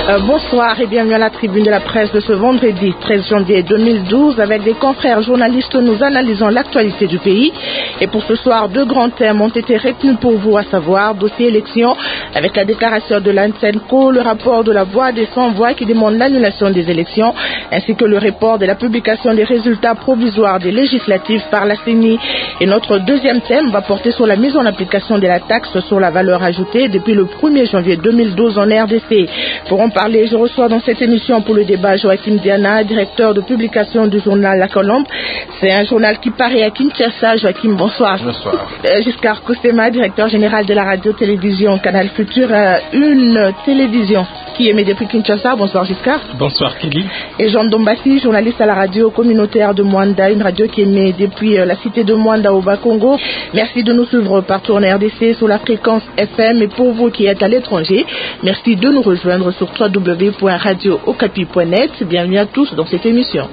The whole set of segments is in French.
Bonsoir et bienvenue à la tribune de la presse de ce vendredi 13 janvier 2012. Avec des confrères journalistes, nous analysons l'actualité du pays. Et pour ce soir, deux grands thèmes ont été retenus pour vous, à savoir dossier élection avec la déclaration de l'ANSENCO, le rapport de la voix des sans-voix qui demande l'annulation des élections, ainsi que le report de la publication des résultats provisoires des législatives par la CENI. Et notre deuxième thème va porter sur la mise en application de la taxe sur la valeur ajoutée depuis le 1er janvier 2012 en RDC. Pour en parler, je reçois dans cette émission pour le débat Joachim Diana, directeur de publication du journal La Colombe. C'est un journal qui paraît à Kinshasa. Joachim, bonsoir. Bonsoir. Giscard Koussema, directeur général de la radio-télévision Canal Futur, une télévision qui émet depuis Kinshasa. Bonsoir Giscard. Bonsoir Kelly. Et Jean Dombassi, journaliste à la radio communautaire de Mwanda, une radio qui émet depuis la cité de Mwanda au Bas-Congo. Merci de nous suivre partout en RDC sur la fréquence FM, et pour vous qui êtes à l'étranger, merci de nous rejoindre sur www.radiookapi.net. Bienvenue à tous dans cette émission.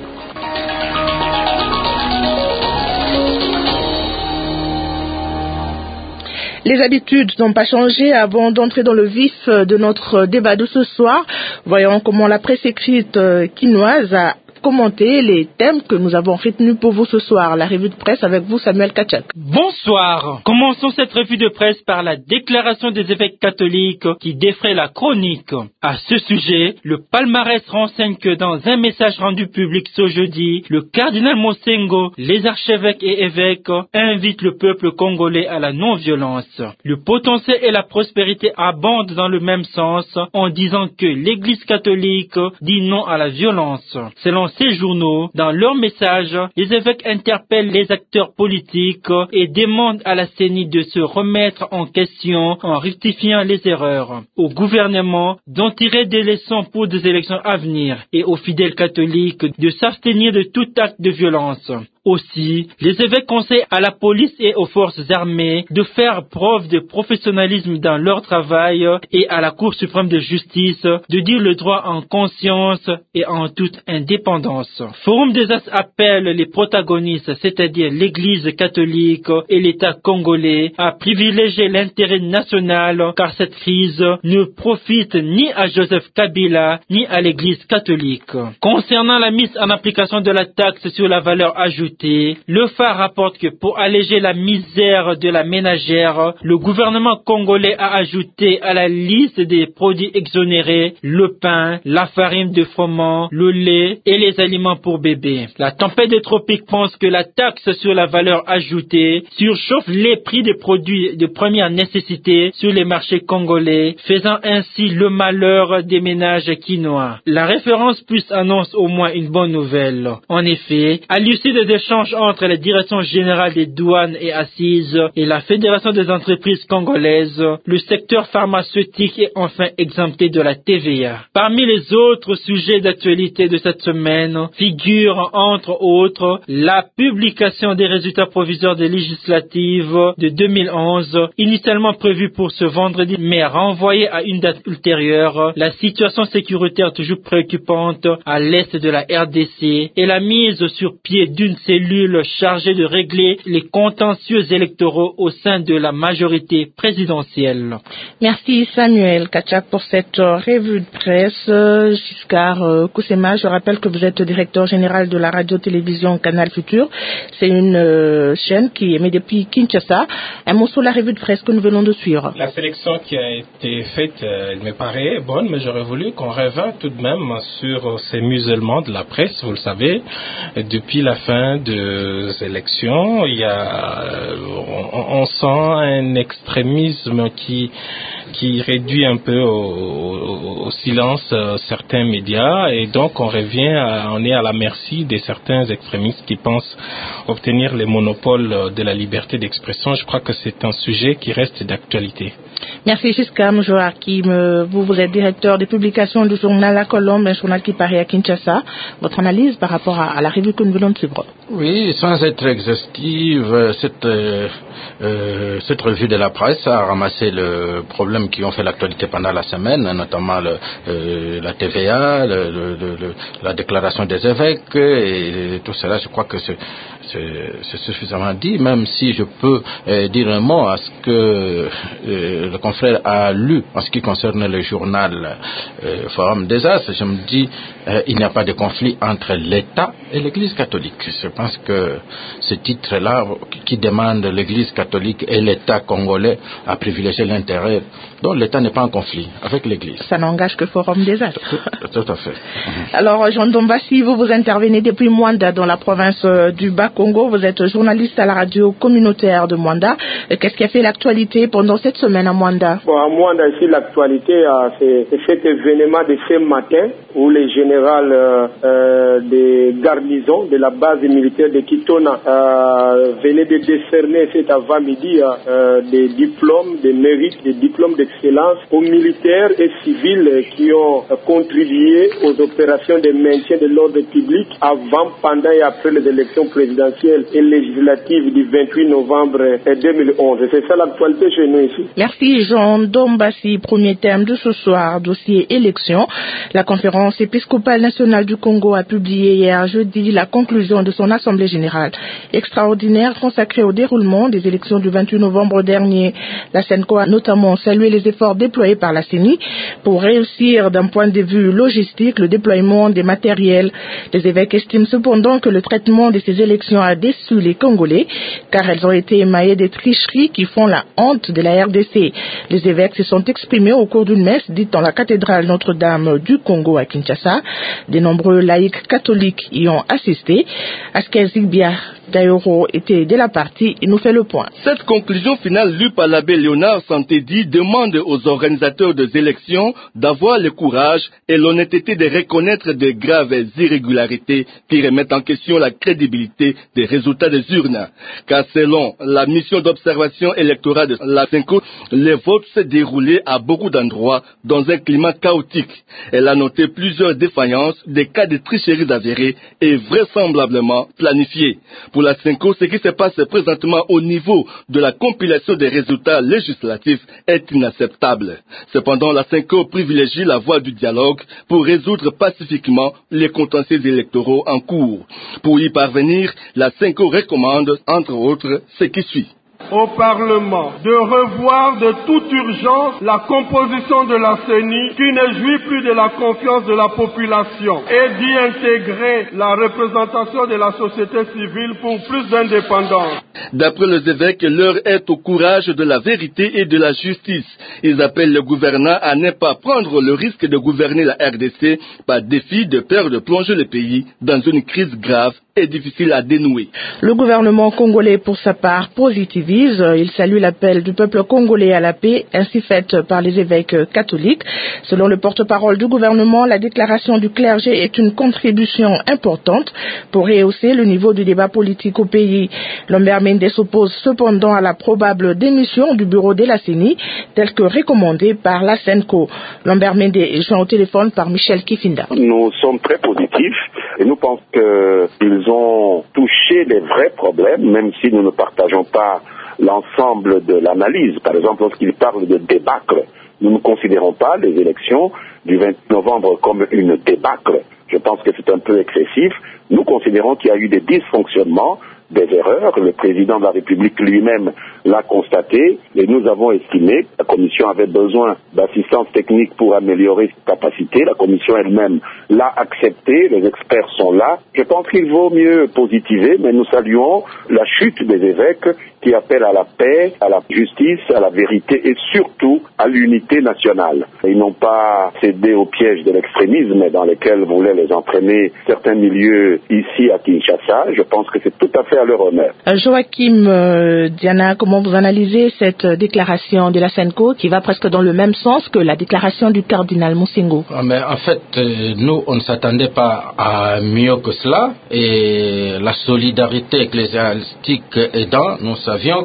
Les habitudes n'ont pas changé. Avant d'entrer dans le vif de notre débat de ce soir, voyons comment la presse écrite quinoise a commenté les thèmes que nous avons retenus pour vous ce soir. La revue de presse avec vous, Samuel Kachak. Bonsoir. Commençons cette revue de presse par la déclaration des évêques catholiques qui défraie la chronique. À ce sujet, le palmarès renseigne que dans un message rendu public ce jeudi, le cardinal Mosengo, les archevêques et évêques invitent le peuple congolais à la non-violence. Le potentiel et la prospérité abondent dans le même sens en disant que l'Église catholique dit non à la violence. Selon ces journaux, dans leur message, les évêques interpellent les acteurs politiques et demandent à la CENI de se remettre en question en rectifiant les erreurs. Au gouvernement d'en tirer des leçons pour des élections à venir et aux fidèles catholiques de s'abstenir de tout acte de violence. Aussi, les évêques conseillent à la police et aux forces armées de faire preuve de professionnalisme dans leur travail et à la Cour suprême de justice de dire le droit en conscience et en toute indépendance. Forum des As appelle les protagonistes, c'est-à-dire l'Église catholique et l'État congolais, à privilégier l'intérêt national car cette crise ne profite ni à Joseph Kabila ni à l'Église catholique. Concernant la mise en application de la taxe sur la valeur ajoutée, le Phare rapporte que pour alléger la misère de la ménagère, le gouvernement congolais a ajouté à la liste des produits exonérés le pain, la farine de froment, le lait et les aliments pour bébés. La tempête des tropiques pense que la taxe sur la valeur ajoutée surchauffe les prix des produits de première nécessité sur les marchés congolais, faisant ainsi le malheur des ménages quinois. La référence plus annonce au moins une bonne nouvelle. En effet, à l'issue des échanges entre la Direction générale des douanes et assises et la Fédération des entreprises congolaises, le secteur pharmaceutique est enfin exempté de la TVA. Parmi les autres sujets d'actualité de cette semaine figure entre autres la publication des résultats provisoires des législatives de 2011, initialement prévue pour ce vendredi mais renvoyée à une date ultérieure, la situation sécuritaire toujours préoccupante à l'est de la RDC et la mise sur pied d'une cellule chargée de régler les contentieux électoraux au sein de la majorité présidentielle. Merci Samuel Kachak pour cette revue de presse. Giscard Koussema, je rappelle que vous êtes directeur général de la radio-télévision Canal Futur. C'est une chaîne qui émet depuis Kinshasa. Un mot sur la revue de presse que nous venons de suivre. La sélection qui a été faite, elle me paraît bonne, mais j'aurais voulu qu'on revint tout de même sur ces musellements de la presse. Vous le savez, depuis la fin des élections, on sent un extrémisme qui réduit un peu au silence certains médias, et donc on est à la merci de certains extrémistes qui pensent obtenir les monopoles de la liberté d'expression. Je crois que c'est un sujet qui reste d'actualité. Merci Giscard Joachim. Vous êtes directeur des publications du journal La Colombe, un journal qui paraît à Kinshasa. Votre analyse par rapport à la revue que nous venons de suivre? Oui, sans être exhaustive, cette revue de la presse a ramassé le problème problèmes qui ont fait l'actualité pendant la semaine, notamment la TVA, la déclaration des évêques et tout cela. Je crois que c'est suffisamment dit, même si je peux dire un mot à ce que le confrère a lu en ce qui concerne le journal Forum des As. Je me dis, il n'y a pas de conflit entre l'État et l'Église catholique. Je pense que ce titre-là, qui demande l'Église catholique et l'État congolais à privilégier l'intérêt, dont l'État n'est pas en conflit avec l'Église. Ça n'engage que Forum des As. Tout à fait. Alors, Jean Dombassi, vous intervenez depuis Mwanda, dans la province du Bas-Congo. Vous êtes journaliste à la radio communautaire de Mwanda. Qu'est-ce qui a fait l'actualité pendant cette semaine à Mwanda? Bon, à Mwanda, ici, l'actualité, c'est cet événement de ce matin où les généraux des garnisons de la base militaire de Kitona venaient de décerner cet avant-midi des diplômes de mérite, des diplômes d'excellence aux militaires et civils qui ont contribué aux opérations de maintien de l'ordre public avant, pendant et après les élections présidentielles et législatives du 28 novembre 2011. C'est ça l'actualité chez nous ici. Merci Jean Dombassi. Premier thème de ce soir, dossier élection. La conférence épiscopale nationale du Congo a publié hier jeudi la conclusion de son assemblée générale extraordinaire consacrée au déroulement des élections du 28 novembre dernier. La SENCO a notamment salué les efforts déployés par la CENI pour réussir d'un point de vue logistique le déploiement des matériels. Les évêques estiment cependant que le traitement de ces élections a déçu les Congolais car elles ont été émaillées des tricheries qui font la honte de la RDC. Les évêques se sont exprimés au cours d'une messe dite dans la cathédrale Notre-Dame du Congo à Kinshasa. De nombreux laïcs catholiques y ont assisté. Askel Zigbia Daïoro était de la partie, il nous fait le point. Cette conclusion finale lue par l'abbé Léonard Santédi demande aux organisateurs des élections d'avoir le courage et l'honnêteté de reconnaître de graves irrégularités qui remettent en question la crédibilité des résultats des urnes. Car selon la mission d'observation électorale de la SENCO, les votes s'est déroulé à beaucoup d'endroits dans un climat chaotique. Elle a noté plusieurs défaillances, des cas de tricheries avérées et vraisemblablement planifiés. Pour la SENCO, ce qui se passe présentement au niveau de la compilation des résultats législatifs est inacceptable. Cependant, la SENCO privilégie la voie du dialogue pour résoudre pacifiquement les contentieux électoraux en cours. Pour y parvenir, la SENCO recommande, entre autres, ce qui suit. Au Parlement de revoir de toute urgence la composition de la CENI qui ne jouit plus de la confiance de la population et d'y intégrer la représentation de la société civile pour plus d'indépendance. D'après les évêques, l'heure est au courage de la vérité et de la justice. Ils appellent le gouvernement à ne pas prendre le risque de gouverner la RDC par défi de peur de plonger le pays dans une crise grave et difficile à dénouer. Le gouvernement congolais, pour sa part, positivise. Il salue l'appel du peuple congolais à la paix, ainsi faite par les évêques catholiques. Selon le porte-parole du gouvernement, la déclaration du clergé est une contribution importante pour rehausser le niveau du débat politique au pays. Lambert Mendes s'oppose cependant à la probable démission du bureau de la CENI, telle que recommandée par la SENCO. Lambert Mendes est joint au téléphone par Michel Kifinda. Nous sommes très positifs et nous pensons qu'ils ont touché les vrais problèmes, même si nous ne partageons pas l'ensemble de l'analyse. Par exemple, lorsqu'ils parlent de débâcle, nous ne considérons pas les élections du 20 novembre comme une débâcle. Je pense que c'est un peu excessif. Nous considérons qu'il y a eu des dysfonctionnements, des erreurs. Le président de la République lui-même l'a constaté et nous avons estimé que la Commission avait besoin d'assistance technique pour améliorer ses capacités. La Commission elle-même l'a accepté, les experts sont là. Je pense qu'il vaut mieux positiver, mais nous saluons la chute des évêques qui appellent à la paix, à la justice, à la vérité et surtout à l'unité nationale. Ils n'ont pas cédé au piège de l'extrémisme dans lequel voulaient les entraîner certains milieux ici à Kinshasa. Je pense que c'est tout à fait à leur honneur. Joachim Diana, comment vous analysez cette déclaration de la SENCO qui va presque dans le même sens que la déclaration du cardinal Monsengo? Mais en fait, nous, on ne s'attendait pas à mieux que cela et la solidarité ecclésiastique aidant, nous savions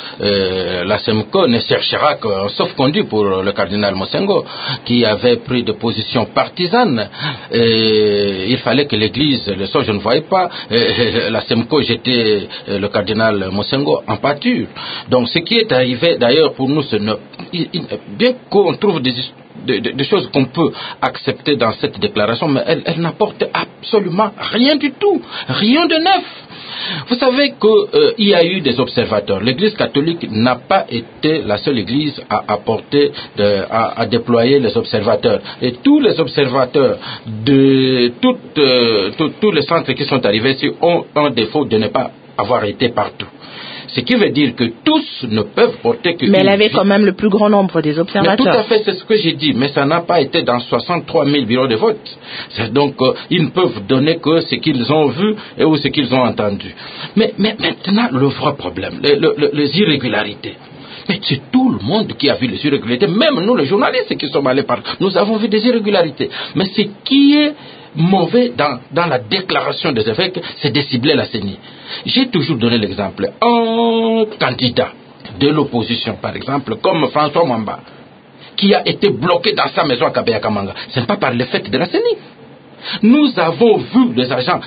que la SENCO ne cherchera qu'un sauf-conduit pour le cardinal Monsengo qui avait pris de positions partisanes. Et il fallait que l'Église, le soir je ne voyais pas, la SENCO jetait et le cardinal Mosengo en pâture. Donc ce qui est arrivé d'ailleurs pour nous, bien qu'on trouve des choses qu'on peut accepter dans cette déclaration, mais elle n'apporte absolument rien du tout, rien de neuf. Vous savez qu'il y a eu des observateurs. L'Église catholique n'a pas été la seule Église à déployer les observateurs. Et tous les observateurs de tous les centres qui sont arrivés ici ont un défaut de ne pas avoir été partout. Ce qui veut dire que tous ne peuvent porter que... Mais elle avait quand même le plus grand nombre des observateurs. Mais tout à fait, c'est ce que j'ai dit. Mais ça n'a pas été dans 63 000 bureaux de vote. Donc, ils ne peuvent donner que ce qu'ils ont vu ou ce qu'ils ont entendu. Mais maintenant, le vrai problème, les irrégularités. Mais c'est tout le monde qui a vu les irrégularités. Même nous, les journalistes qui sommes allés par... Nous avons vu des irrégularités. Mais ce qui est mauvais dans la déclaration des évêques, c'est de cibler la CENI. J'ai toujours donné l'exemple. Un candidat de l'opposition, par exemple, comme François Mwamba, qui a été bloqué dans sa maison à Kabeya-Kamanga, ce n'est pas par le fait de la CENI. Nous avons vu les agents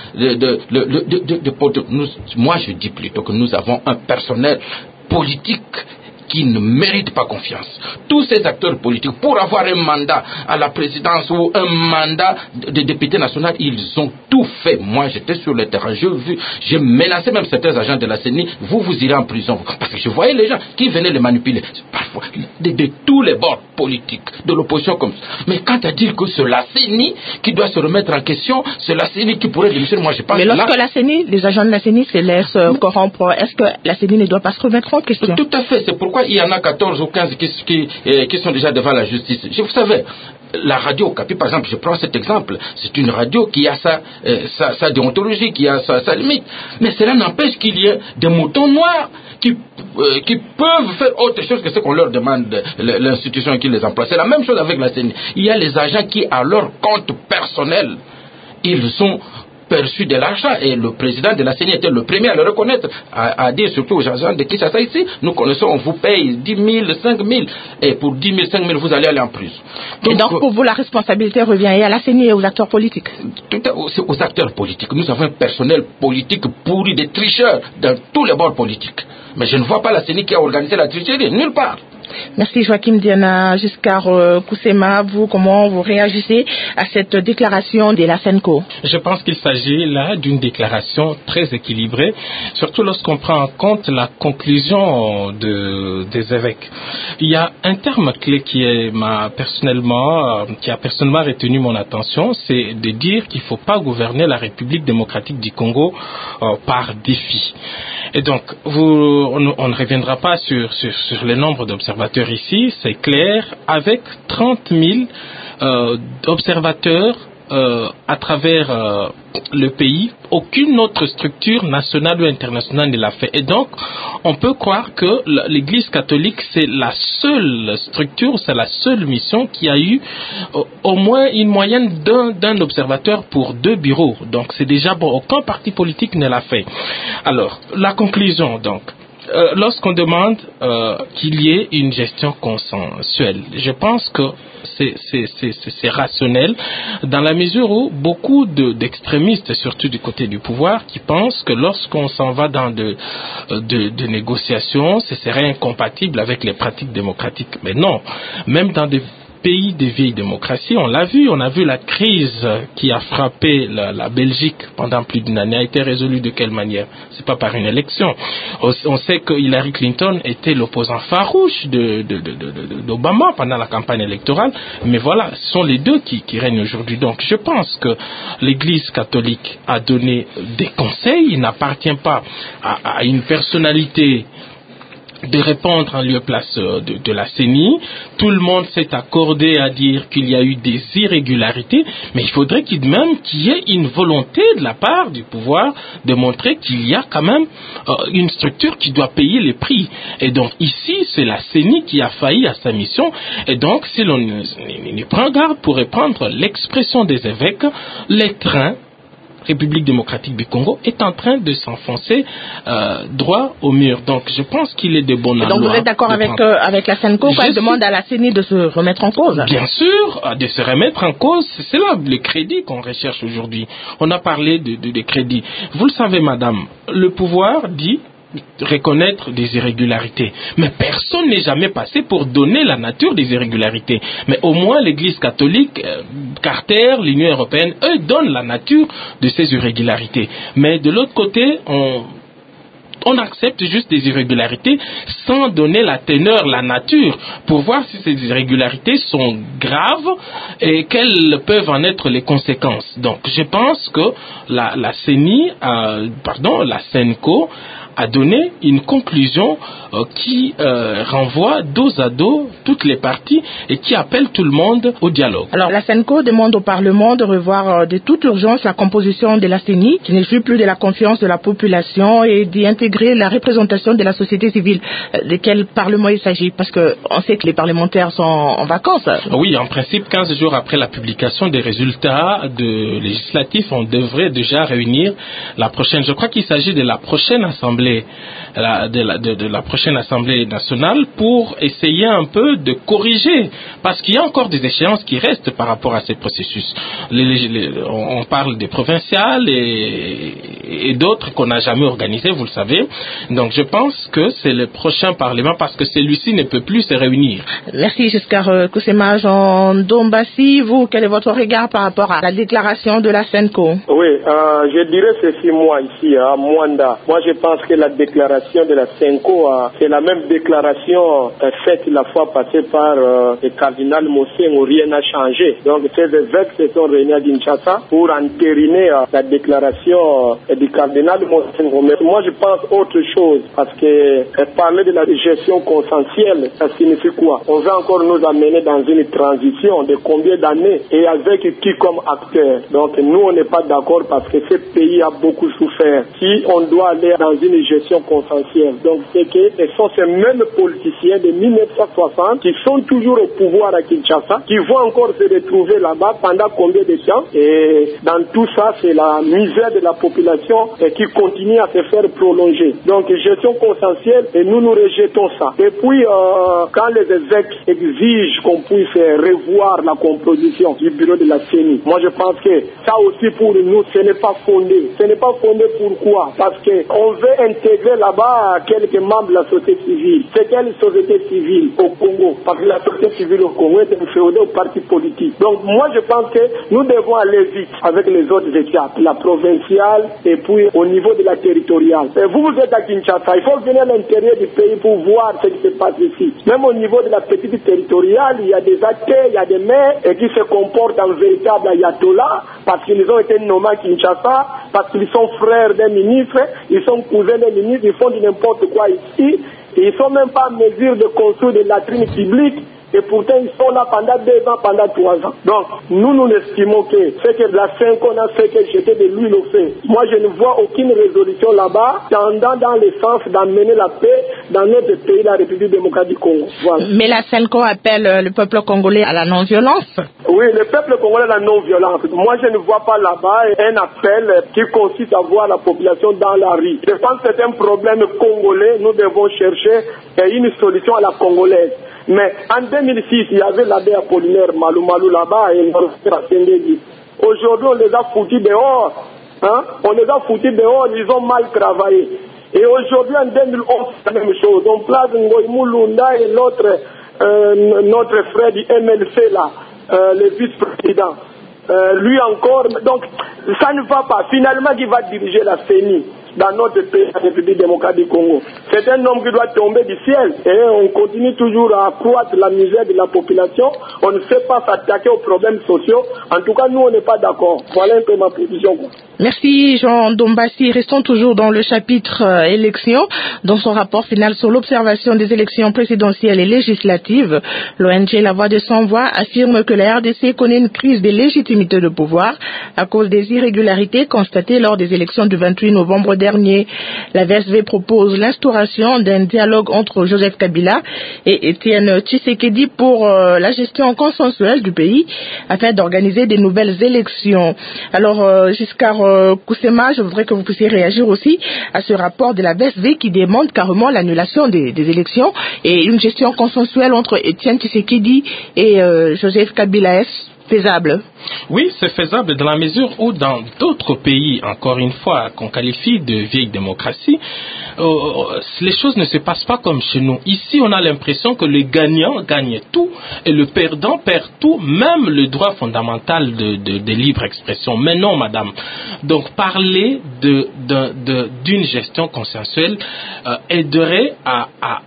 moi je dis plutôt que nous avons un personnel politique qui ne méritent pas confiance. Tous ces acteurs politiques, pour avoir un mandat à la présidence ou un mandat de député national, ils ont tout fait. Moi, j'étais sur le terrain, j'ai menacé même certains agents de la CENI, vous irez en prison. Parce que je voyais les gens qui venaient les manipuler, parfois, de tous les bords politiques, de l'opposition comme ça. Mais quand à dire que c'est la CENI qui doit se remettre en question, c'est la CENI qui pourrait démissionner, moi je pense. Mais lorsque la CENI, les agents de la CENI se laissent corrompre, est-ce que la CENI ne doit pas se remettre en question? Tout à fait, c'est pourquoi il y en a 14 ou 15 qui sont déjà devant la justice. Vous savez, la radio Okapi, par exemple, je prends cet exemple, c'est une radio qui a sa déontologie, qui a sa limite. Mais cela n'empêche qu'il y ait des moutons noirs qui peuvent faire autre chose que ce qu'on leur demande, l'institution qui les emploie. C'est la même chose avec la CENI. Il y a les agents qui, à leur compte personnel, ils sont perçu de l'argent, et le président de la CENI était le premier à le reconnaître, à dire surtout aux agents de Kinshasa ici, nous connaissons, on vous paye 10 000, 5 000, et pour 10 000, 5 000, vous allez aller en prison. Et donc pour vous, la responsabilité revient à la CENI et aux acteurs politiques? Aux acteurs politiques. Nous avons un personnel politique pourri, des tricheurs dans tous les bords politiques. Mais je ne vois pas la CENI qui a organisé la tricherie, nulle part. Merci Joachim Diana. Giscard Koussema, comment vous réagissez à cette déclaration de la SENCO? Je pense qu'il s'agit là d'une déclaration très équilibrée, surtout lorsqu'on prend en compte la conclusion des évêques. Il y a un terme clé qui a personnellement retenu mon attention, c'est de dire qu'il ne faut pas gouverner la République démocratique du Congo par défi. Et donc, on ne reviendra pas sur le nombre d'observateurs ici, c'est clair, avec 30 000 observateurs à travers le pays, aucune autre structure nationale ou internationale ne l'a fait. Et donc, on peut croire que l'Église catholique, c'est la seule structure, c'est la seule mission qui a eu au moins une moyenne d'un observateur pour 2 bureaux. Donc, c'est déjà bon, aucun parti politique ne l'a fait. Alors, la conclusion, donc. Lorsqu'on demande qu'il y ait une gestion consensuelle, je pense que c'est rationnel dans la mesure où beaucoup d'extrémistes, surtout du côté du pouvoir, qui pensent que lorsqu'on s'en va dans de négociations, ce serait incompatible avec les pratiques démocratiques. Mais non, même dans des pays des vieilles démocraties, on l'a vu, on a vu la crise qui a frappé la Belgique pendant plus d'une année a été résolue de quelle manière? C'est pas par une élection. On sait que Hillary Clinton était l'opposant farouche d'Obama pendant la campagne électorale, mais voilà, ce sont les deux qui règnent aujourd'hui. Donc je pense que l'Église catholique a donné des conseils, il n'appartient pas à une personnalité de répondre en lieu place de la CENI. Tout le monde s'est accordé à dire qu'il y a eu des irrégularités, mais il faudrait qu'il y ait une volonté de la part du pouvoir de montrer qu'il y a quand même une structure qui doit payer les prix. Et donc ici, c'est la CENI qui a failli à sa mission, et donc si l'on y prend garde, pour reprendre l'expression des évêques, les trains République démocratique du Congo est en train de s'enfoncer droit au mur. Donc je pense qu'il est de bon aloi. Donc vous êtes d'accord avec la SENCO quand elle demande à la CENI de se remettre en cause? Bien sûr, de se remettre en cause. C'est là le crédit qu'on recherche aujourd'hui. On a parlé de crédit. Vous le savez, madame, le pouvoir dit reconnaître des irrégularités. Mais personne n'est jamais passé pour donner la nature des irrégularités. Mais au moins l'Église catholique, Carter, l'Union européenne, eux donnent la nature de ces irrégularités. Mais de l'autre côté, on accepte juste des irrégularités sans donner la teneur, la nature, pour voir si ces irrégularités sont graves et quelles peuvent en être les conséquences. Donc je pense que la SENCO a donné une conclusion qui renvoie dos à dos toutes les parties et qui appelle tout le monde au dialogue. Alors la SENCO demande au Parlement de revoir de toute urgence la composition de la CENI, qui ne jouit plus de la confiance de la population, et d'y intégrer la représentation de la société civile. De quel Parlement il s'agit? Parce qu'on sait que les parlementaires sont en vacances. Oui, en principe, 15 jours après la publication des résultats législatifs, on devrait déjà réunir la prochaine. Je crois qu'il s'agit de la prochaine assemblée. De la prochaine Assemblée nationale pour essayer un peu de corriger, parce qu'il y a encore des échéances qui restent par rapport à ces processus. On parle des provinciales et d'autres qu'on n'a jamais organisées, vous le savez. Donc je pense que c'est le prochain Parlement, parce que celui-ci ne peut plus se réunir. Merci Giscard Koussema. Jean Dombassi, vous, quel est votre regard par rapport à la déclaration de la SENCO? Oui, je dirais ceci, moi ici à Mwanda. Moi je pense que la déclaration de la SENCO, c'est la même déclaration faite la fois passée par le cardinal Mosseng, où rien n'a changé. Donc ces évêques se sont réunis à Kinshasa pour entériner la déclaration du cardinal Mosseng. Mais moi je pense autre chose, parce que parler de la gestion consensuelle, ça signifie quoi? On va encore nous amener dans une transition de combien d'années et avec qui comme acteur? Donc nous on n'est pas d'accord, parce que ce pays a beaucoup souffert. Si on doit aller dans une gestion consensuelle, donc c'est que ce sont ces mêmes politiciens de 1960 qui sont toujours au pouvoir à Kinshasa, qui vont encore se retrouver là-bas pendant combien de temps? Et dans tout ça, c'est la misère de la population qui continue à se faire prolonger. Donc gestion consensuelle, et nous rejetons ça. Et puis quand les évêques exigent qu'on puisse revoir la composition du bureau de la CENI, moi je pense que ça aussi pour nous ce n'est pas fondé. Ce n'est pas fondé pourquoi? Parce que on veut intégrer là-bas quelques membres de la société civile. C'est quelle société civile au Congo? Parce que la société civile au Congo est inféodée aux partis politiques. Donc moi je pense que nous devons aller vite avec les autres étapes, la provinciale et puis au niveau de la territoriale. Et vous êtes à Kinshasa, il faut venir à l'intérieur du pays pour voir ce qui se passe ici. Même au niveau de la petite territoriale, il y a des athées, il y a des maires qui se comportent en véritable ayatollah, parce qu'ils ont été nommés à Kinshasa, parce qu'ils sont frères d'un ministre, ils sont cousins d'un ministre, ils font du n'importe quoi ici, et ils sont même pas en mesure de construire des latrines publiques, et pourtant ils sont là pendant 2 ans, pendant 3 ans. Donc nous estimons que ce que la SENCO a fait, que jeter de l'huile au feu. Moi je ne vois aucune résolution là-bas tendant dans le sens d'amener la paix dans notre pays, la République démocratique du Congo. Voilà. Mais la SENCO appelle le peuple congolais à la non-violence. Oui, le peuple congolais à la non-violence. Moi je ne vois pas là-bas un appel qui consiste à voir la population dans la rue. Je pense que c'est un problème congolais, nous devons chercher une solution à la congolaise. Mais en 2006, il y avait l'abbé Apollinaire Malou là-bas et aujourd'hui, on les a foutus dehors. Hein? On les a foutus dehors, ils ont mal travaillé. Et aujourd'hui, en 2011, c'est la même chose. On place Ngoï Moulunda et notre frère du MLC là, le vice-président. Lui encore. Donc, ça ne va pas. Finalement, qui va diriger la CENI dans notre pays, la République démocratique du Congo? C'est un homme qui doit tomber du ciel. Et on continue toujours à accroître la misère de la population. On ne sait pas s'attaquer aux problèmes sociaux. En tout cas, nous, on n'est pas d'accord. Voilà un peu ma position. Merci Jean Dombassi. Restons toujours dans le chapitre élections. Dans son rapport final sur l'observation des élections présidentielles et législatives, l'ONG La Voix des Sans-Voix affirme que la RDC connaît une crise de légitimité de pouvoir à cause des irrégularités constatées lors des élections du 28 novembre dernier. La VSV propose l'instauration d'un dialogue entre Joseph Kabila et Étienne Tshisekedi pour la gestion consensuelle du pays afin d'organiser des nouvelles élections. Alors, Giscard Koussema, je voudrais que vous puissiez réagir aussi à ce rapport de la VSV qui demande carrément l'annulation des élections et une gestion consensuelle entre Étienne Tshisekedi et Joseph Kabila. Est-ce faisable? Oui, c'est faisable dans la mesure où dans d'autres pays, encore une fois, qu'on qualifie de vieille démocratie, les choses ne se passent pas comme chez nous. Ici, on a l'impression que le gagnant gagne tout et le perdant perd tout, même le droit fondamental de libre expression. Mais non, madame. Donc, parler d'une gestion consensuelle aiderait à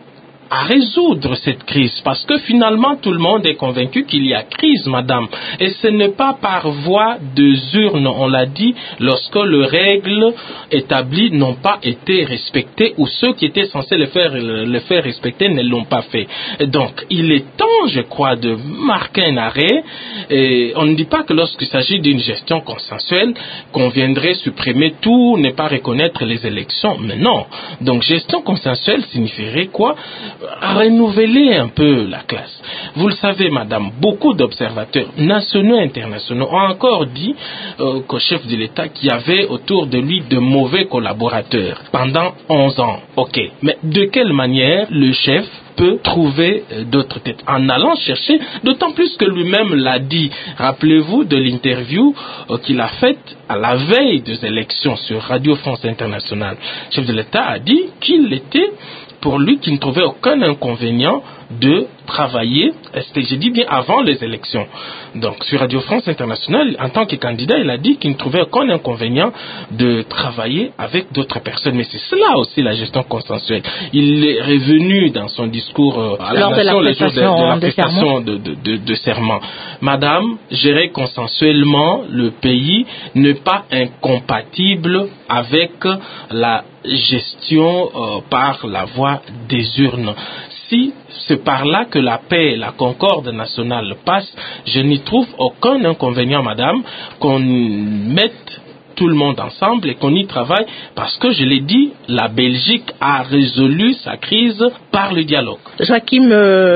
résoudre cette crise, parce que finalement tout le monde est convaincu qu'il y a crise, madame, et ce n'est pas par voie de urne, on l'a dit, lorsque les règles établies n'ont pas été respectées ou ceux qui étaient censés le faire respecter ne l'ont pas fait. Et donc il est temps, je crois, de marquer un arrêt. Et on ne dit pas que lorsqu'il s'agit d'une gestion consensuelle qu'on viendrait supprimer tout, ne pas reconnaître les élections, mais non. Donc gestion consensuelle signifierait quoi? Renouveler un peu la classe. Vous le savez, madame, beaucoup d'observateurs nationaux et internationaux ont encore dit qu'au chef de l'État qu'il y avait autour de lui de mauvais collaborateurs pendant 11 ans. Ok, mais de quelle manière le chef peut trouver d'autres têtes en allant chercher, d'autant plus que lui-même l'a dit. Rappelez-vous de l'interview qu'il a faite à la veille des élections sur Radio France Internationale. Le chef de l'État a dit qu'il était, pour lui, qu'il ne trouvait aucun inconvénient de travailler, je dis bien avant les élections. Donc sur Radio France Internationale, en tant que candidat, il a dit qu'il ne trouvait aucun inconvénient de travailler avec d'autres personnes. Mais c'est cela aussi la gestion consensuelle. Il est revenu dans son discours à la nation le jour de la prestation de serment. Madame, gérer consensuellement le pays n'est pas incompatible avec la gestion par la voie des urnes. Si c'est par là que la paix et la concorde nationale passent, je n'y trouve aucun inconvénient, madame, qu'on mette tout le monde ensemble et qu'on y travaille, parce que je l'ai dit, la Belgique a résolu sa crise par le dialogue. Joachim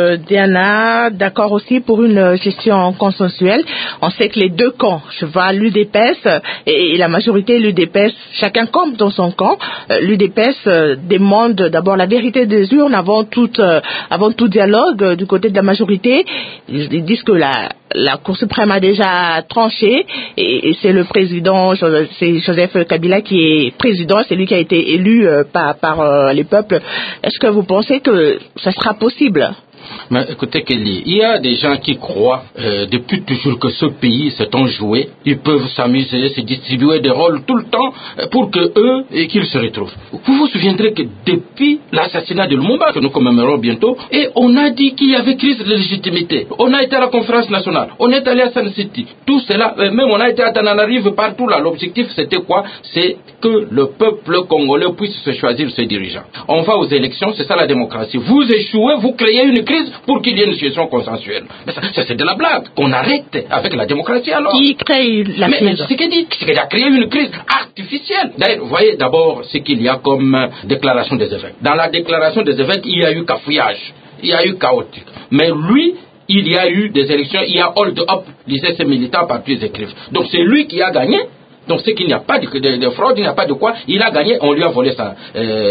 Diana, d'accord aussi pour une gestion consensuelle. On sait que les deux camps, je vois l'UDPS et la majorité l'UDPS, chacun campe dans son camp. L'UDPS demande d'abord la vérité des urnes avant tout dialogue du côté de la majorité. Ils disent que la Cour suprême a déjà tranché et c'est le président, c'est Joseph Kabila qui est président, c'est lui qui a été élu par les peuples. Est-ce que vous pensez que ça sera possible? Mais écoutez, Kelly, il y a des gens qui croient depuis toujours que ce pays s'est enjoué. Ils peuvent s'amuser, se distribuer des rôles tout le temps pour que eux et qu'ils se retrouvent. Vous vous souviendrez que depuis l'assassinat de Lumumba, que nous commémorons bientôt, et on a dit qu'il y avait crise de légitimité. On a été à la conférence nationale, on est allé à Sun City. Tout cela, même on a été à Tananarive, partout là. L'objectif c'était quoi? C'est que le peuple congolais puisse se choisir ses dirigeants. On va aux élections, c'est ça la démocratie. Vous échouez, vous créez une crise pour qu'il y ait une situation consensuelle. Mais ça c'est de la blague. On arrête avec la démocratie alors. Qui crée la crise? Mais c'est qu'il a créé une crise artificielle. D'ailleurs, vous voyez d'abord ce qu'il y a comme déclaration des évêques. Dans la déclaration des évêques, il y a eu cafouillage, il y a eu chaotique. Mais lui, il y a eu des élections, il y a hold up, disaient ces militants partout ils écrivent. Donc c'est lui qui a gagné. Donc c'est qu'il n'y a pas de fraude, il n'y a pas de quoi. Il a gagné, on lui a volé sa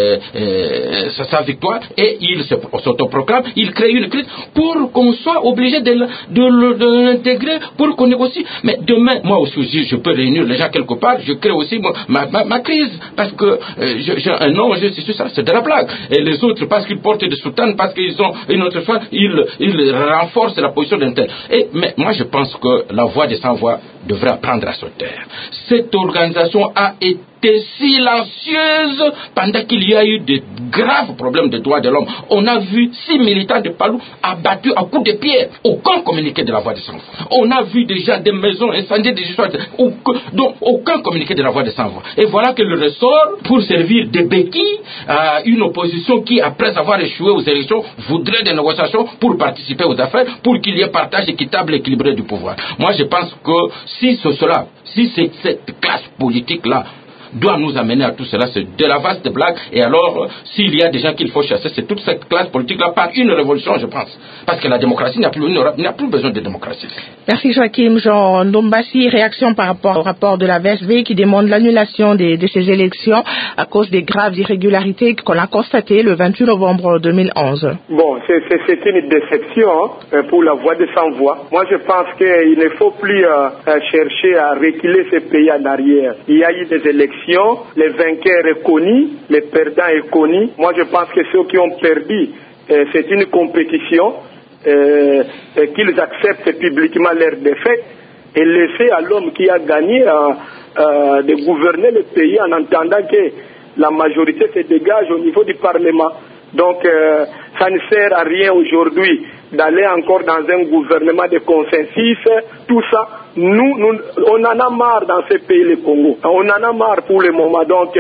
victoire et il s'autoproclame. Il crée une crise pour qu'on soit obligé de l'intégrer, pour qu'on négocie. Mais demain, moi aussi, je peux réunir les gens quelque part. Je crée aussi ma crise parce que j'ai un nom, c'est ça, c'est de la blague. Et les autres, parce qu'ils portent des soutanes, parce qu'ils ont une autre foi, ils renforcent la position d'un tel. Mais moi, je pense que la voix des sans-voix devrait apprendre à se taire. Cette organisation a été silencieuse pendant qu'il y a eu de graves problèmes de droits de l'homme. On a vu 6 militants de Palou abattus à coups de pierre. Aucun communiqué de la voix des sans-voix. On a vu déjà des maisons incendiées, des histoires. Donc aucun communiqué de la voix des sans-voix. Et voilà que le ressort pour servir de béquille à une opposition qui, après avoir échoué aux élections, voudrait des négociations pour participer aux affaires, pour qu'il y ait partage équitable et équilibré du pouvoir. Moi, je pense que si c'est cette classe politique-là doit nous amener à tout cela. C'est de la vaste blague. Et alors, s'il y a des gens qu'il faut chasser, c'est toute cette classe politique-là par une révolution, je pense. Parce que la démocratie n'a plus besoin de démocratie. Merci Joachim. Jean Ndombassi, réaction par rapport au rapport de la VSV qui demande l'annulation de ces élections à cause des graves irrégularités qu'on a constatées le 28 novembre 2011. Bon, c'est une déception pour la voix de sans-voix. Moi, je pense qu'il ne faut plus chercher à reculer ce pays en arrière. Il y a eu des élections, les vainqueurs sont connus, les perdants sont connus. Moi, je pense que ceux qui ont perdu, c'est une compétition, qu'ils acceptent publiquement leur défaite et laisser à l'homme qui a gagné de gouverner le pays en entendant que la majorité se dégage au niveau du Parlement. Donc, ça ne sert à rien aujourd'hui d'aller encore dans un gouvernement de consensus, tout ça. Nous, on en a marre dans ce pays, le Congo. On en a marre pour le moment. Donc,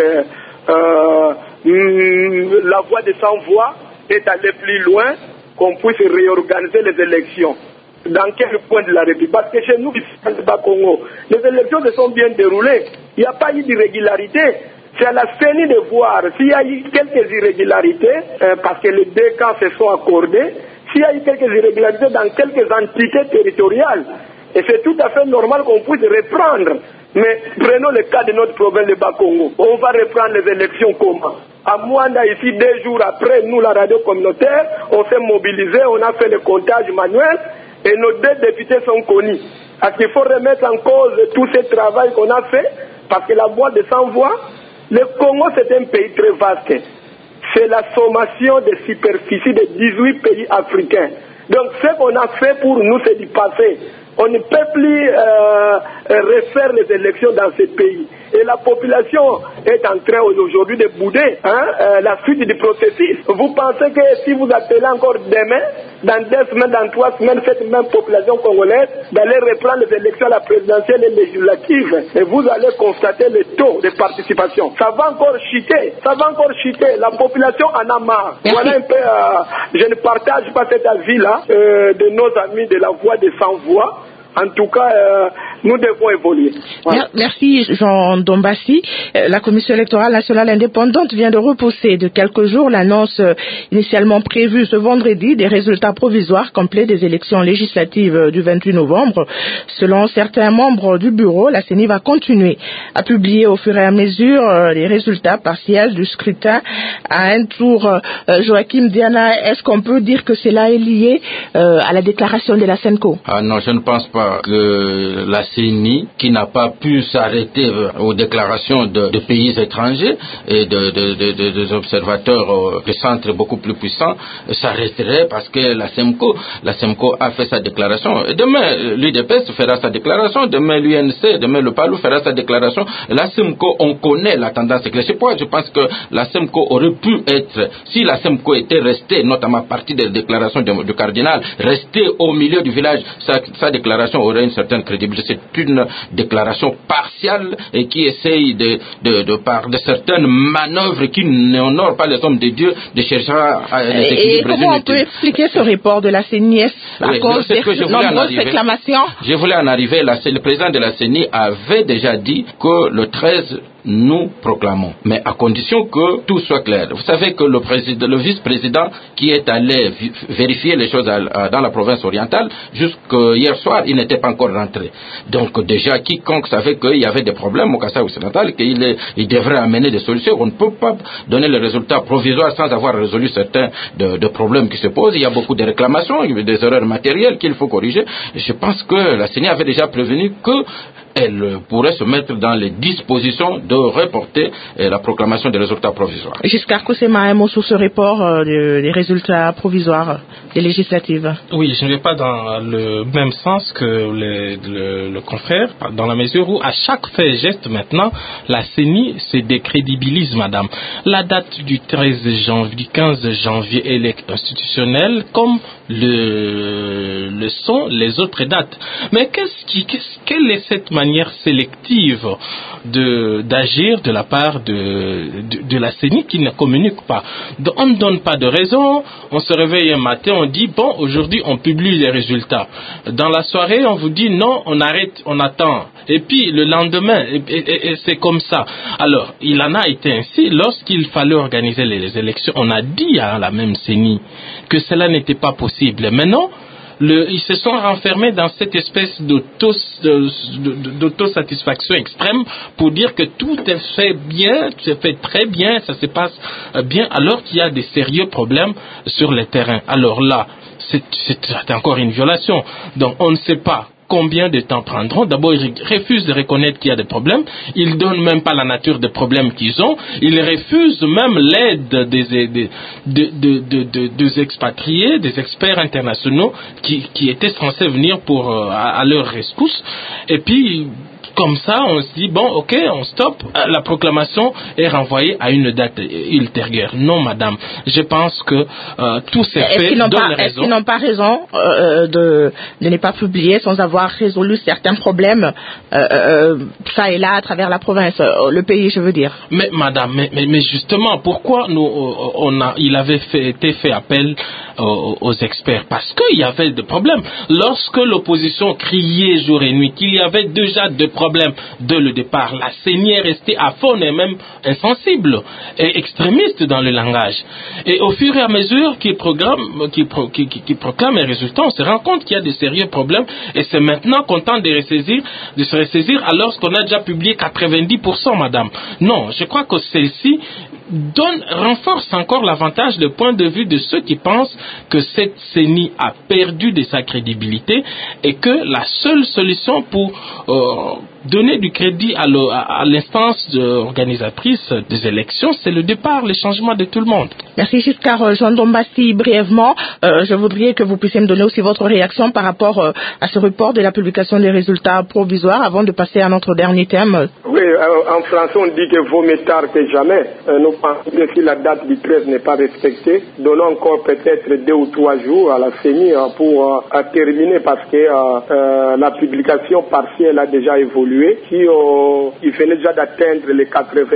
la voix de sans-voix est allée plus loin, qu'on puisse réorganiser les élections. Dans quel point de la République? Parce que chez nous, ici, dans le Bas-Congo, les élections se sont bien déroulées. Il n'y a pas eu d'irrégularité. C'est à la CENI de voir s'il y a eu quelques irrégularités, parce que les deux camps se sont accordés, s'il y a eu quelques irrégularités dans quelques entités territoriales. Et c'est tout à fait normal qu'on puisse reprendre. Mais prenons le cas de notre province de Bas-Congo. On va reprendre les élections comment? À Mwanda, ici, 2 jours après, nous, la radio communautaire, on s'est mobilisé, on a fait le comptage manuel et nos 2 députés sont connus. Parce qu'il faut remettre en cause tout ce travail qu'on a fait, parce que la voix de sans-voix, le Congo, c'est un pays très vaste. C'est la sommation de superficie de 18 pays africains. Donc, ce qu'on a fait pour nous, c'est du passé. On ne peut plus refaire les élections dans ce pays. Et la population est en train aujourd'hui de bouder la suite du processus. Vous pensez que si vous appelez encore demain, dans 2 semaines, dans 3 semaines, cette même population congolaise d'aller reprendre les élections à la présidentielle et législative, et vous allez constater le taux de participation. Ça va encore chuter. Ça va encore chuter. La population en a marre. Voilà un peu, je ne partage pas cet avis-là de nos amis de la voix des sans-voix. En tout cas, nous devons évoluer. Voilà. Merci Jean Ndombassi. La Commission électorale nationale indépendante vient de repousser de quelques jours l'annonce initialement prévue ce vendredi des résultats provisoires complets des élections législatives du 28 novembre. Selon certains membres du bureau, la CENI va continuer à publier au fur et à mesure les résultats partiels du scrutin à un tour. Joachim Diana, est-ce qu'on peut dire que cela est lié à la déclaration de la CENCO? Non, je ne pense pas que la CENI, qui n'a pas pu s'arrêter aux déclarations de pays étrangers et des observateurs de centres beaucoup plus puissants, s'arrêterait parce que la CEMCO a fait sa déclaration. Et demain, l'UDPS fera sa déclaration, demain l'UNC, demain le PALU fera sa déclaration. La CEMCO, on connaît la tendance. Je pense que la CEMCO aurait pu être, si la CEMCO était restée, notamment à partir des déclarations du cardinal, restée au milieu du village, sa déclaration aurait une certaine crédibilité. C'est une déclaration partiale et qui essaye par de certaines manœuvres qui n'honorent pas les hommes de Dieu de chercher à les équilibrer. Et comment on peut expliquer ce report de la CENI à cause des nombreuses réclamations? Je voulais en arriver. Le président de la CENI avait déjà dit que le 13 nous proclamons, mais à condition que tout soit clair. Vous savez que le vice-président qui est allé vérifier les choses dans la province orientale, jusqu'hier soir, il n'était pas encore rentré. Donc déjà, quiconque savait qu'il y avait des problèmes au Kasaï occidental, qu'il devrait amener des solutions. On ne peut pas donner les résultats provisoires sans avoir résolu certains de problèmes qui se posent. Il y a beaucoup de réclamations, il y a des erreurs matérielles qu'il faut corriger. Et je pense que la CENI avait déjà prévenu qu'elle pourrait se mettre dans les dispositions de reporter la proclamation des résultats provisoires. Giscard Koussema, un mot sur ce report des résultats provisoires des législatives. Oui, je ne vais pas dans le même sens que le confrère, dans la mesure où à chaque fait et geste maintenant, la CENI se décrédibilise, madame. La date du 15 janvier est institutionnelle comme le sont les autres dates. Mais quelle est cette manière sélective d'agir de la part de la CENI qui ne communique pas? On ne donne pas de raison, on se réveille un matin, on dit bon, aujourd'hui on publie les résultats. Dans la soirée, on vous dit non, on arrête, on attend. Et puis le lendemain, et c'est comme ça. Alors, il en a été ainsi. Lorsqu'il fallait organiser les élections, on a dit à la même CENI que cela n'était pas possible. Maintenant, ils se sont renfermés dans cette espèce d'autosatisfaction extrême pour dire que tout est fait bien, c'est fait très bien, ça se passe bien, alors qu'il y a des sérieux problèmes sur le terrain. Alors là, c'est encore une violation. Donc on ne sait pas combien de temps prendront. D'abord, ils refusent de reconnaître qu'il y a des problèmes. Ils ne donnent même pas la nature des problèmes qu'ils ont. Ils refusent même l'aide des expatriés, des experts internationaux qui étaient censés venir à leur rescousse. Et puis, comme ça, on se dit, bon, ok, on stoppe. La proclamation est renvoyée à une date ultérieure. Non, madame. Je pense que tous ces faits donnent raison. Est-ce qu'ils n'ont pas raison de ne pas publier sans avoir résolu certains problèmes ça et là à travers la province, le pays, je veux dire? Mais madame, mais justement, pourquoi il avait été fait appel aux experts? Parce qu'il y avait des problèmes. Lorsque l'opposition criait jour et nuit qu'il y avait déjà des problèmes dès le départ, la CENI est restée aphone et même insensible et extrémiste dans le langage. Et au fur et à mesure qu'ils proclament les résultats, on se rend compte qu'il y a de sérieux problèmes et c'est maintenant qu'on tente de se ressaisir alors qu'on a déjà publié 90%, madame. Non, je crois que celle-ci renforce encore l'avantage du point de vue de ceux qui pensent que cette CENI a perdu de sa crédibilité et que la seule solution pour donner du crédit à l'instance organisatrice des élections, c'est le départ, le changement de tout le monde. Merci Giscard. Jean Dombassi, brièvement, je voudrais que vous puissiez me donner aussi votre réaction par rapport à ce report de la publication des résultats provisoires avant de passer à notre dernier thème. Oui, en français on dit que vaut mieux tard que jamais. Nous pensons que si la date du 13 n'est pas respectée, donnons encore peut-être 2 ou 3 jours à la CENI pour terminer parce que la publication partielle a déjà évolué. Si il venait déjà d'atteindre les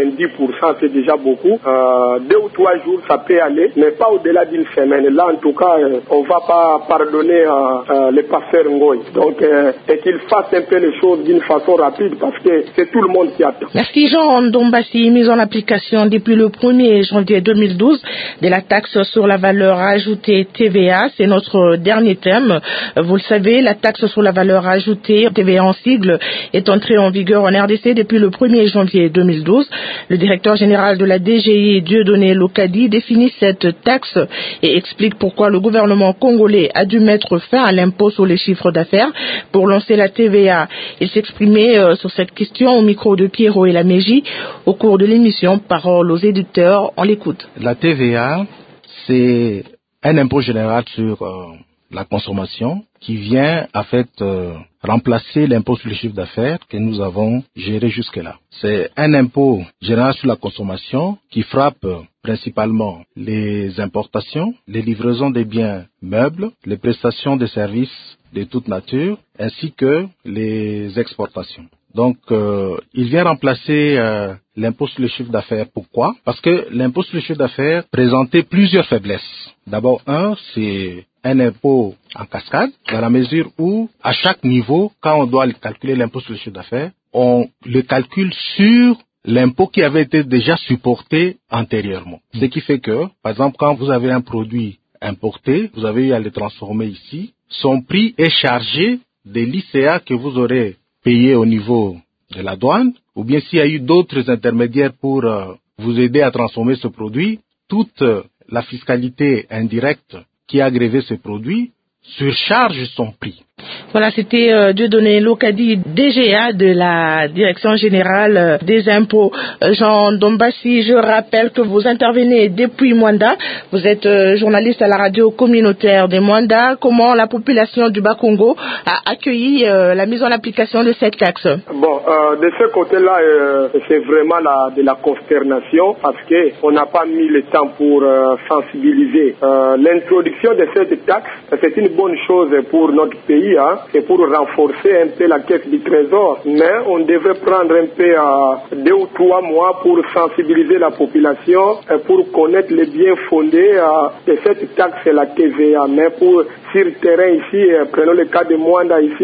90%, c'est déjà beaucoup. 2 ou 3 jours, ça peut aller, mais pas au-delà d'une semaine. Là, en tout cas, on ne va pas pardonner les passeurs Ngoï. Donc, et qu'ils fassent un peu les choses d'une façon rapide parce que c'est tout le monde qui attend. Merci Jean Dombassi. Mise en application depuis le 1er janvier 2012 de la taxe sur la valeur ajoutée TVA. C'est notre dernier thème. Vous le savez, la taxe sur la valeur ajoutée TVA en sigle est entrée en vigueur en RDC depuis le 1er janvier 2012. Le directeur général de la DGI, Dieudonné Lokadi, définit cette taxe et explique pourquoi le gouvernement congolais a dû mettre fin à l'impôt sur les chiffres d'affaires pour lancer la TVA. Il s'exprimait sur cette question au micro de Pierrot et Laméji au cours de l'émission Parole aux éditeurs. On l'écoute. La TVA, c'est un impôt général sur la consommation qui vient en fait remplacer l'impôt sur le chiffre d'affaires que nous avons géré jusque-là. C'est un impôt général sur la consommation qui frappe principalement les importations, les livraisons des biens meubles, les prestations de services de toute nature, ainsi que les exportations. Donc, il vient remplacer l'impôt sur le chiffre d'affaires. Pourquoi? Parce que l'impôt sur le chiffre d'affaires présentait plusieurs faiblesses. D'abord, c'est un impôt en cascade, dans la mesure où, à chaque niveau, quand on doit calculer l'impôt sur le chiffre d'affaires, on le calcule sur l'impôt qui avait été déjà supporté antérieurement. Ce qui fait que, par exemple, quand vous avez un produit importé, vous avez eu à le transformer ici, son prix est chargé des l'ICA que vous aurez payé au niveau de la douane, ou bien s'il y a eu d'autres intermédiaires pour vous aider à transformer ce produit, toute la fiscalité indirecte qui a grévé ce produit surcharge son prix. Voilà, c'était Dieudonné Lokadi, DGA de la Direction Générale des Impôts. Jean Dombassi, je rappelle que vous intervenez depuis Mwanda. Vous êtes journaliste à la radio communautaire de Mwanda. Comment la population du Bas-Congo a accueilli la mise en application de cette taxe? Bon, de ce côté-là, c'est vraiment de la consternation parce qu'on n'a pas mis le temps pour sensibiliser. L'introduction de cette taxe, c'est une bonne chose pour notre pays, hein. C'est pour renforcer un peu la caisse du trésor, mais on devrait prendre un peu 2 ou 3 mois pour sensibiliser la population, pour connaître les biens fondés de cette taxe, la TVA. Mais sur le terrain ici, prenons le cas de Mwanda ici,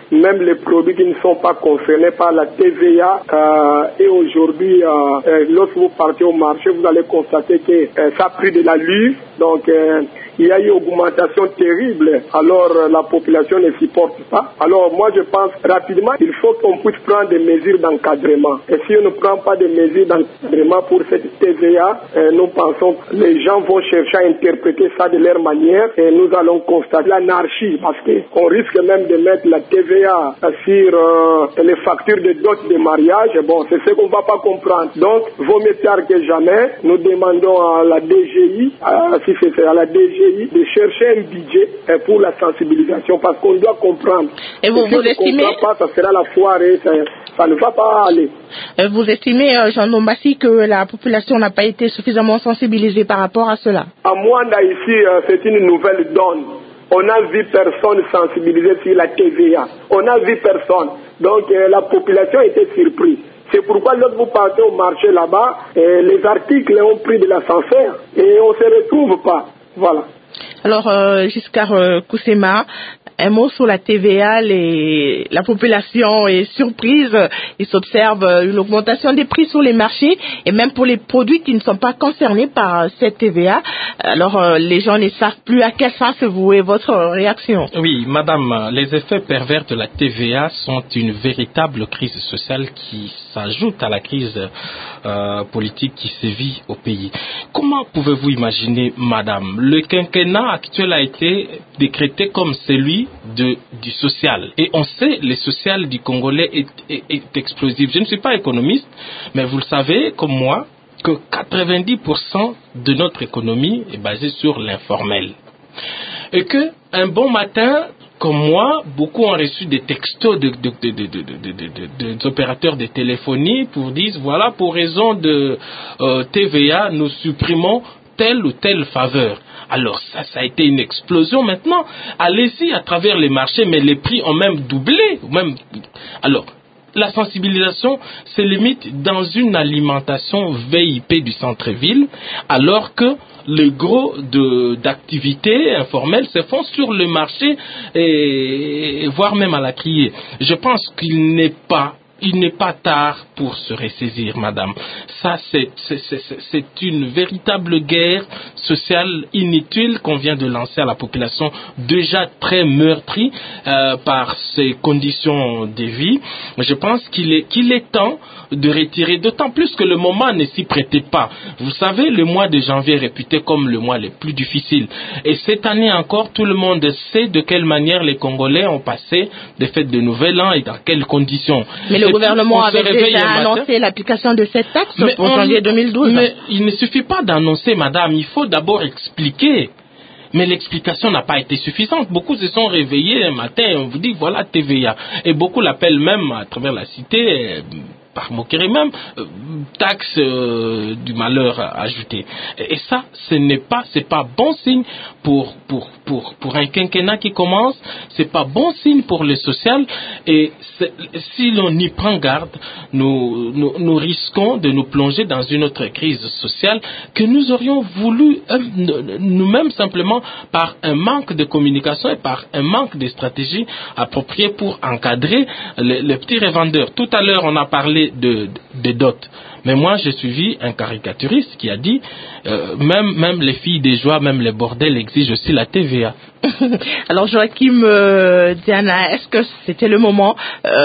même les produits qui ne sont pas concernés par la TVA. Et aujourd'hui, lorsque vous partez au marché, vous allez constater que ça a pris de l'allure. Donc, il y a eu une augmentation terrible. Alors, la population ne supporte pas. Alors, moi, je pense rapidement, il faut qu'on puisse prendre des mesures d'encadrement. Et si on ne prend pas de mesures d'encadrement pour cette TVA, nous pensons que les gens vont chercher à interpréter ça de leur manière et nous allons constater l'anarchie parce qu'on risque même de mettre la TVA sur les factures de dot de mariage. Bon, c'est ce qu'on ne va pas comprendre. Donc, vaut mieux tard que jamais. Nous demandons à la DGI, si c'est à la DGI, de chercher un budget pour la sensibilisation parce qu'on doit comprendre. Et vous estimez pas, ça sera la foire et ça ne va pas aller. Vous estimez, Jean Nombassi, que la population n'a pas été suffisamment sensibilisée par rapport à cela? À Mwanda, ici, c'est une nouvelle donne. On n'a vu personne sensibilisé sur la TVA. On n'a vu personne. Donc, la population était surprise. C'est pourquoi lorsque vous partez au marché là-bas, les articles ont pris de l'ascenseur et on ne se retrouve pas. Voilà. Alors, Giscard Koussema, un mot sur la TVA. La population est surprise. Il s'observe une augmentation des prix sur les marchés et même pour les produits qui ne sont pas concernés par cette TVA. Alors, les gens ne savent plus à quel sens se vouer. Votre réaction? Oui, madame, les effets pervers de la TVA sont une véritable crise sociale qui s'ajoute à la crise politique qui sévit au pays. Comment pouvez-vous imaginer, madame, le quinquennat actuel a été décrété comme celui du social. Et on sait, le social du Congolais est explosif. Je ne suis pas économiste, mais vous le savez, comme moi, que 90% de notre économie est basée sur l'informel. Et que un bon matin, comme moi, beaucoup ont reçu des textos des opérateurs de téléphonie pour dire, voilà, pour raison de TVA, nous supprimons telle ou telle faveur. Alors ça a été une explosion maintenant. Allez-y à travers les marchés, mais les prix ont même doublé. Alors, la sensibilisation se limite dans une alimentation VIP du centre-ville, alors que le gros d'activités informelles se font sur le marché et voire même à la criée. Je pense qu'il n'est pas tard pour se ressaisir, madame. Ça, c'est une véritable guerre sociale inutile qu'on vient de lancer à la population déjà très meurtrie par ces conditions de vie. Je pense qu'il est temps de retirer, d'autant plus que le moment ne s'y prêtait pas. Vous savez, le mois de janvier est réputé comme le mois le plus difficile. Et cette année encore, tout le monde sait de quelle manière les Congolais ont passé des fêtes de Nouvel An et dans quelles conditions. Mais le gouvernement avait déjà annoncé l'application de cette taxe pour janvier 2012. Mais il ne suffit pas d'annoncer, madame, il faut d'abord expliquer. Mais l'explication n'a pas été suffisante. Beaucoup se sont réveillés un matin et on vous dit voilà TVA. Et beaucoup l'appellent même à travers la cité, par moquerie même, taxe du malheur ajouté. Et ça, c'est pas bon signe pour un quinquennat qui commence, c'est pas bon signe pour le social, et si l'on y prend garde, nous risquons de nous plonger dans une autre crise sociale que nous aurions voulu nous-mêmes simplement par un manque de communication et par un manque de stratégie appropriée pour encadrer les petits revendeurs. Tout à l'heure, on a parlé de dot. Mais moi, j'ai suivi un caricaturiste qui a dit même les filles des joies, même les bordels exigent aussi la TVA. Alors, Joachim Diana, est-ce que c'était le moment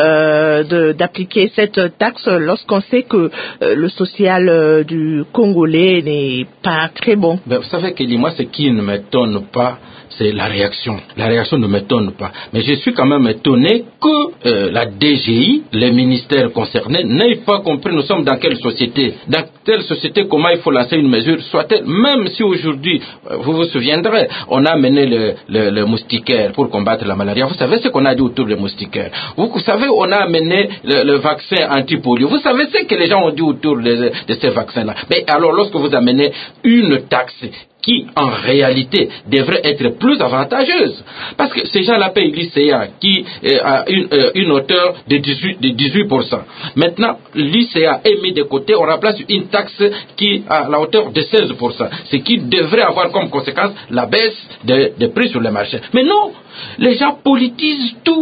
d'appliquer cette taxe lorsqu'on sait que le social du Congolais n'est pas très bon? Vous savez, Kelly, moi, ce qui ne m'étonne pas, c'est la réaction. La réaction ne m'étonne pas. Mais je suis quand même étonné que la DGI, les ministères concernés, n'aient pas compris nous sommes dans quelle société. Dans telle société, comment il faut lancer une mesure, soit-elle, même si aujourd'hui, vous vous souviendrez, on a mené le moustiquaire pour combattre la malaria. Vous savez ce qu'on a dit autour des moustiquaires. Vous savez, on a amené le vaccin anti-polio. Vous savez ce que les gens ont dit autour de ces vaccins-là. Mais alors, lorsque vous amenez une taxe qui, en réalité, devrait être plus avantageuse. Parce que ces gens-là payent l'ICA qui a une hauteur de 18%. Maintenant, l'ICA est mis de côté, on remplace une taxe qui a la hauteur de 16%. Ce qui devrait avoir comme conséquence la baisse des prix sur le marché. Mais non, les gens politisent tout.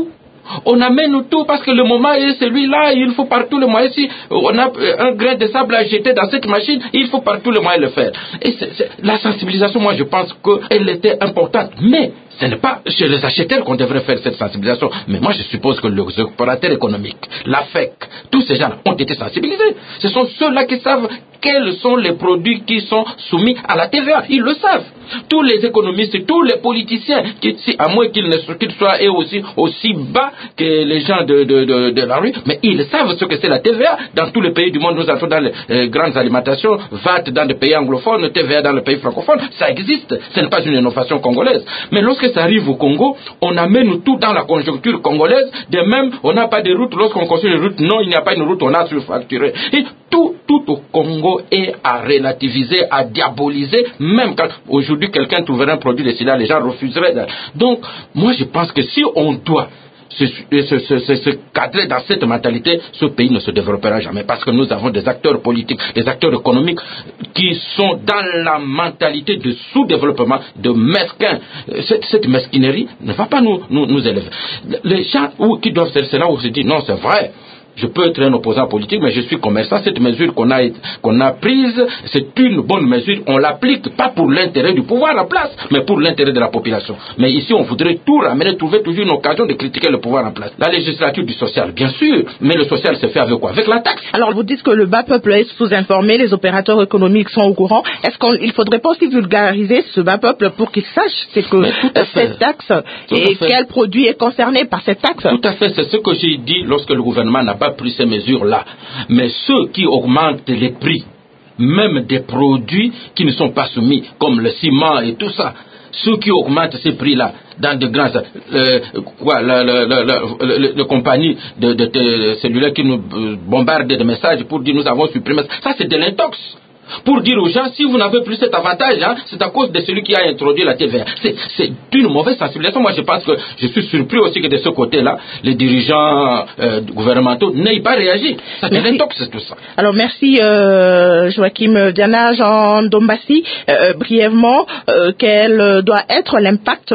On amène tout parce que le moment est celui-là, il faut par tous les moyens. Si on a un grain de sable à jeter dans cette machine, il faut par tous les moyens le faire. Et la sensibilisation, moi je pense qu'elle était importante. Mais ce n'est pas chez les acheteurs qu'on devrait faire cette sensibilisation. Mais moi je suppose que les opérateurs économiques, la FEC, tous ces gens ont été sensibilisés. Ce sont ceux-là qui savent quels sont les produits qui sont soumis à la TVA. Ils le savent. Tous les économistes, tous les politiciens, à moins qu'ils soient eux aussi bas que les gens de la rue, mais ils savent ce que c'est la TVA. Dans tous les pays du monde, nous avons dans les grandes alimentations, VAT dans les pays anglophones, TVA dans les pays francophones, ça existe. Ce n'est pas une innovation congolaise. Mais lorsque ça arrive au Congo, on amène tout dans la conjoncture congolaise. De même, on n'a pas de route. Lorsqu'on construit une route, non, il n'y a pas une route, on a surfacturé. Et tout au Congo est à relativiser, à diaboliser, même quand aujourd'hui quelqu'un trouverait un produit de cela, les gens refuseraient. Donc, moi je pense que si on doit se cadrer dans cette mentalité, ce pays ne se développera jamais parce que nous avons des acteurs politiques, des acteurs économiques qui sont dans la mentalité de sous-développement, de mesquin. Cette mesquinerie ne va pas nous élever. Les gens qui doivent faire cela, où se disent non, c'est vrai. Je peux être un opposant politique, mais je suis commerçant. Cette mesure qu'on a prise, c'est une bonne mesure. On l'applique pas pour l'intérêt du pouvoir en place, mais pour l'intérêt de la population. Mais ici, on voudrait tout ramener, trouver toujours une occasion de critiquer le pouvoir en place. La législature du social, bien sûr, mais le social se fait avec quoi? Avec la taxe. Alors, vous dites que le bas peuple est sous-informé, les opérateurs économiques sont au courant. Est-ce qu'il ne faudrait pas aussi vulgariser ce bas peuple pour qu'il sache c'est que cette taxe et quel produit est concerné par cette taxe? Tout à fait, c'est ce que j'ai dit lorsque le gouvernement n'a pas pris ces mesures-là. Mais ceux qui augmentent les prix, même des produits qui ne sont pas soumis, comme le ciment et tout ça, ceux qui augmentent ces prix-là dans de grands compagnies de cellulaires qui nous bombardent de messages pour dire nous avons supprimé ça, c'est de l'intox. Pour dire aux gens, si vous n'avez plus cet avantage, c'est à cause de celui qui a introduit la TVA. C'est une mauvaise sensibilisation. Moi, je pense que je suis surpris aussi que de ce côté-là, les dirigeants gouvernementaux n'aient pas réagi. Ça désintoxe tout ça. Alors, merci Joachim Diana, Jean Dombassi. Brièvement, quel doit être l'impact,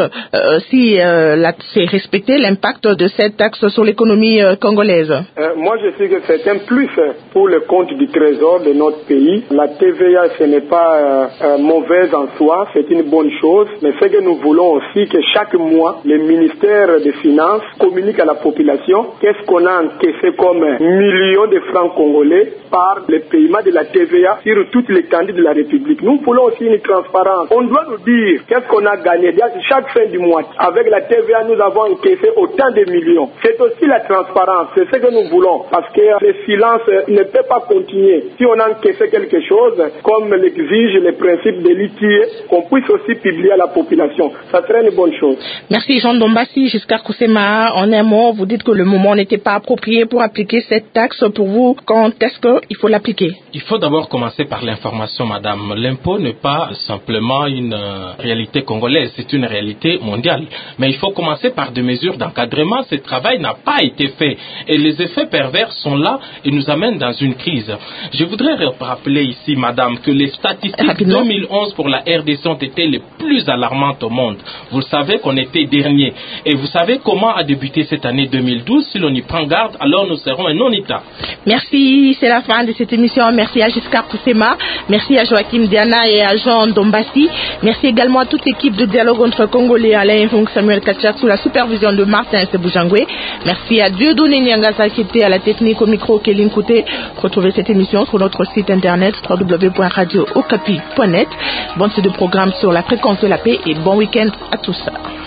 si c'est respecté, l'impact de cette taxe sur l'économie congolaise? Moi, je sais que c'est un plus pour le compte du trésor de notre pays. La TVA, ce n'est pas mauvaise en soi, c'est une bonne chose, mais ce que nous voulons aussi, que chaque mois, le ministère des Finances communique à la population qu'est-ce qu'on a encaissé comme millions de francs congolais par le paiement de la TVA sur toutes les candidats de la République. Nous voulons aussi une transparence. On doit nous dire qu'est-ce qu'on a gagné. Chaque fin du mois, avec la TVA, nous avons encaissé autant de millions. C'est aussi la transparence, c'est ce que nous voulons, parce que le silence ne peut pas continuer. Si on a encaissé quelque chose, comme l'exige les principes de l'ITIE, qu'on puisse aussi publier à la population. Ça serait une bonne chose. Merci Jean Dombassi. Giscard Koussema, en un mot, vous dites que le moment n'était pas approprié pour appliquer cette taxe. Pour vous, quand est-ce qu'il faut l'appliquer? Il faut d'abord commencer par l'information, madame. L'impôt n'est pas simplement une réalité congolaise, c'est une réalité mondiale. Mais il faut commencer par des mesures d'encadrement. Ce travail n'a pas été fait. Et les effets pervers sont là et nous amènent dans une crise. Je voudrais rappeler ici, madame, que les statistiques 2011 pour la RDC ont été les plus alarmantes au monde. Vous savez qu'on était dernier. Et vous savez comment a débuté cette année 2012. Si l'on y prend garde, alors nous serons un non-État. Merci, c'est la fin de cette émission. Merci à Giscard Koussema. Merci à Joachim Diana et à Jean Dombassi. Merci également à toute l'équipe de Dialogue entre Congolais, Alain Funk, Samuel Kachak, sous la supervision de Martin Seboujangwe. Merci à Dieudonné Nyangasa qui était à la technique au micro, Kéline Kouté. Retrouvez cette émission sur notre site internet www.radiookapi.net. Bonne suite de programme sur la fréquence de la paix et bon week-end à tous.